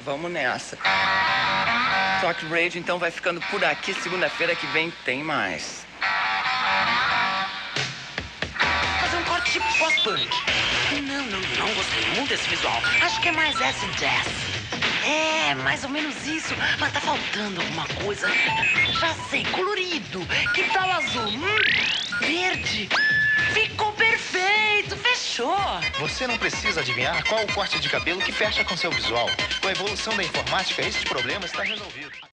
Vamos nessa. Talk Radio então vai ficando por aqui. Segunda-feira que vem tem mais. Fazer um corte pós-punk. Não gostei muito desse visual. Acho que é mais acid jazz. É, mais ou menos isso. Mas tá faltando alguma coisa. Já sei, colorido. Que tal azul? Verde. Ficou perfeito, fechou. Você não precisa adivinhar qual o corte de cabelo que fecha com seu visual. Com a evolução da informática, este problema está resolvido.